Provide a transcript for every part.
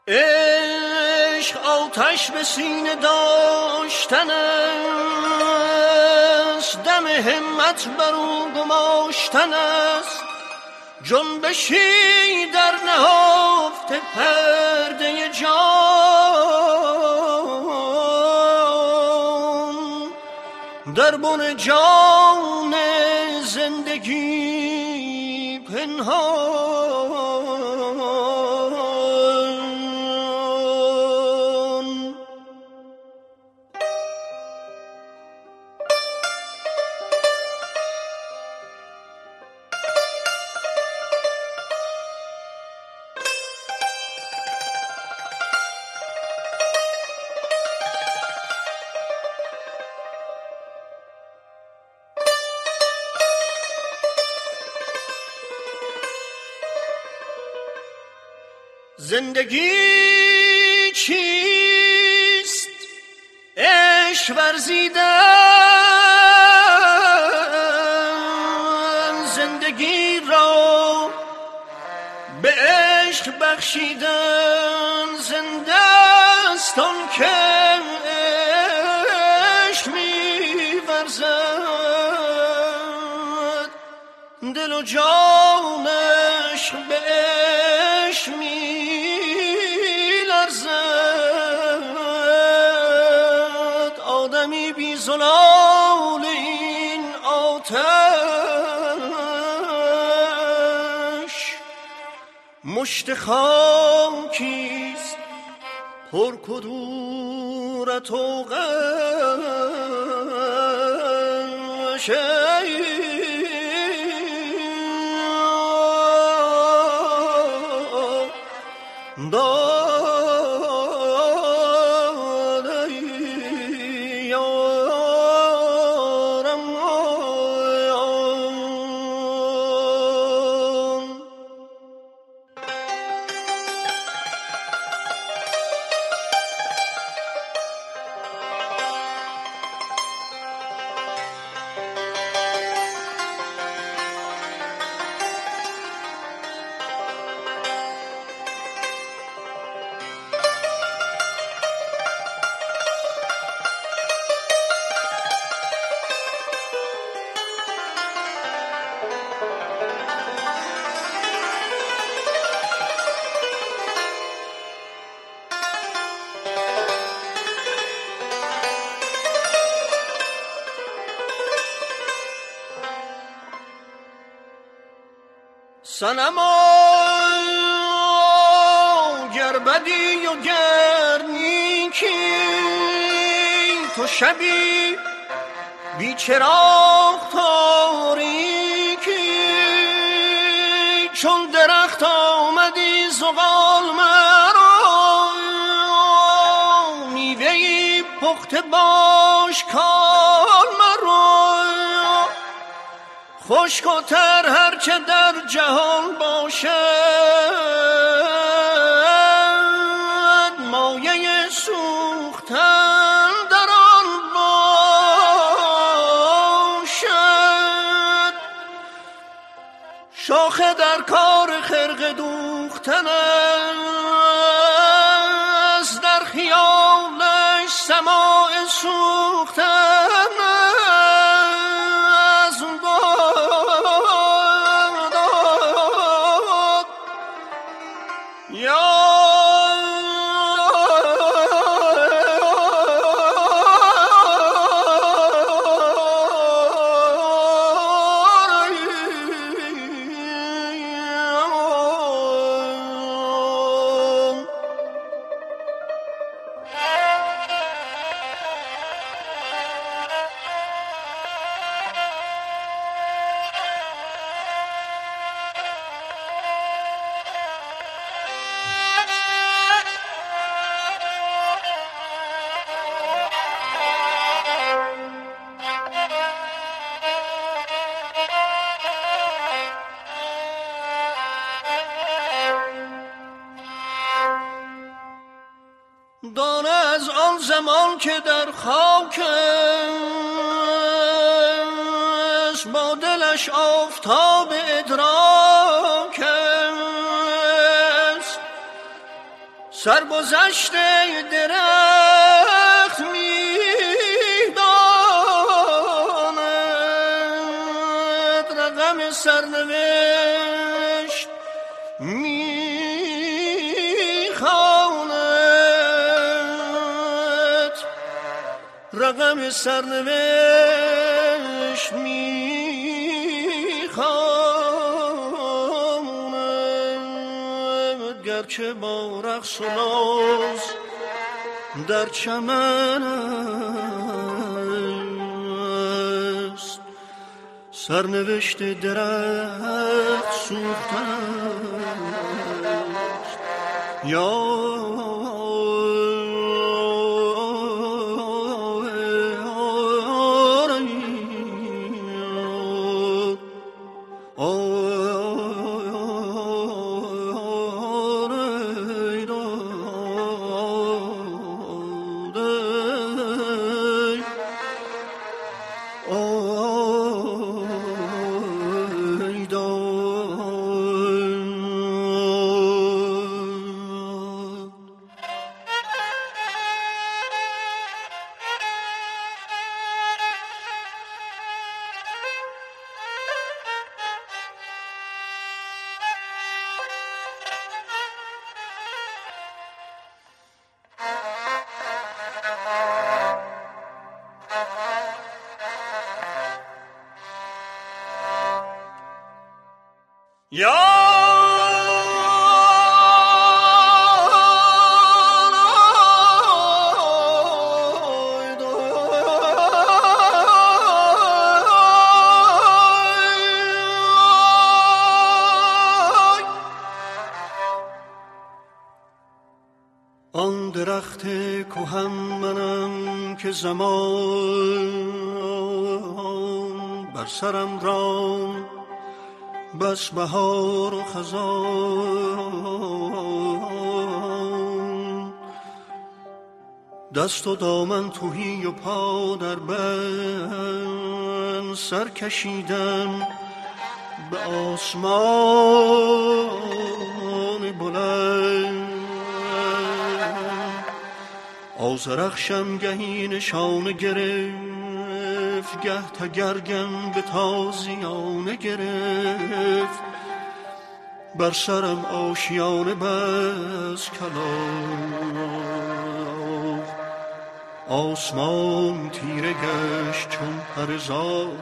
عشق آتش به سینه داشتن است، دم همت بر او گماشتن است. جنبشی در نهفته پرده جان، در بن جان زندگی پنهان. زندگی چیست؟ عشق ورزیدن، زندگی را به عشق بخشیدن. زنده است آن که عشق می‌ورزد، دل و جانش به عشق می‌لرزد. آدمی بی زلال این آتش، مشت خاکیست پر کدورت و غش. صنما گر بدی و گر نیکی، تو شبی بی چراغ تاریکی. چون درخت آمدی زغال مرا، میوه‌ای پخته باش کال مرا. خشک و تر هر چه در جهان باشد، مایه سوختن در آن باشد. شاخه در کار خرقه دوختن است، در خیالش سماع سوختن. دانه از آن زمان که در خاک است، با دلش آفتاب ادراک است. سرگذشته درخت میداند، رقم سرنوشت میخواند، رقم سرنوشت میخواند، گرچه با رقص و ناز در چمن است، سرنوشت درخت سوختن است. یا آن درخت کهن منم که زمان بر سرم راند، بس بهار و خزان، دست و دامن تهی و پا در بند، سر کشیدم به آسمان بلند، آذرخشم گهی نشانه گرفت، گه تگرگم به تازیانه گرفت، بر سرم آشیانه بس کلاف، آسمان تیره گشت چون پر زاغ،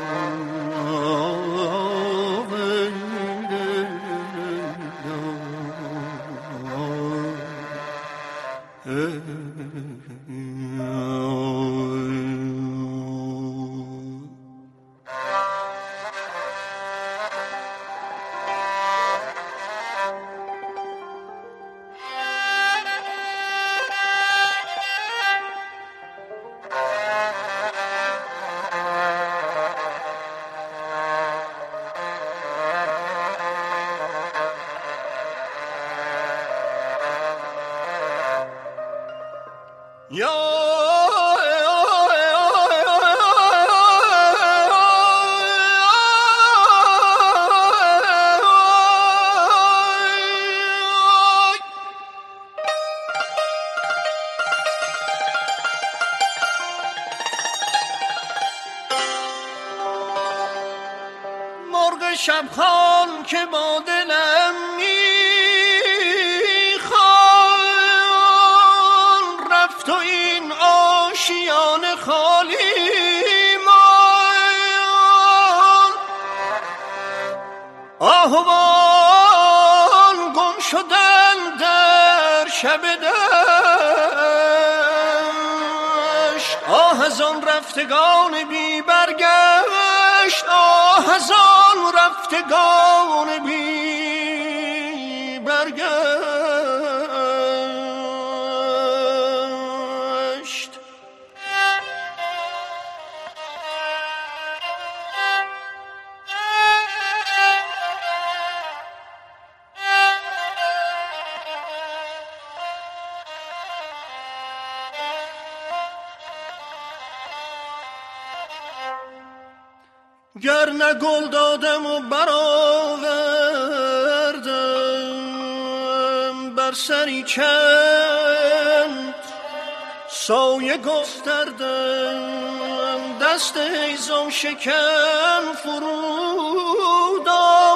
مرغ شبخوان که با دلم میخوان، رفت و این آشیان خالی مان، آهوان گم شدن در شب دشت، آه از آن رفتگان بی برگشت، آه از آن رفتگان بی برگشت. گر نه گل دادم و برآوردم بر سری چند سایه گستردم، دست ایزان شکن فرود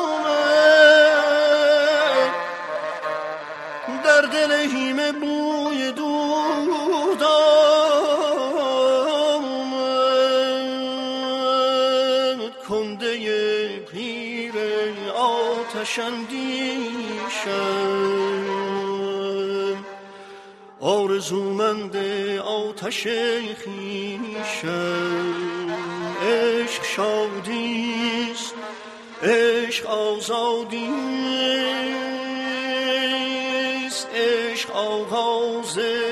آمد، در دل هیمه بوی دود آمد. کنده پیر آتش اندیشم، آرزومند آتش خویشم. عشق شادیست، عشق آزادیست، عشق آغاز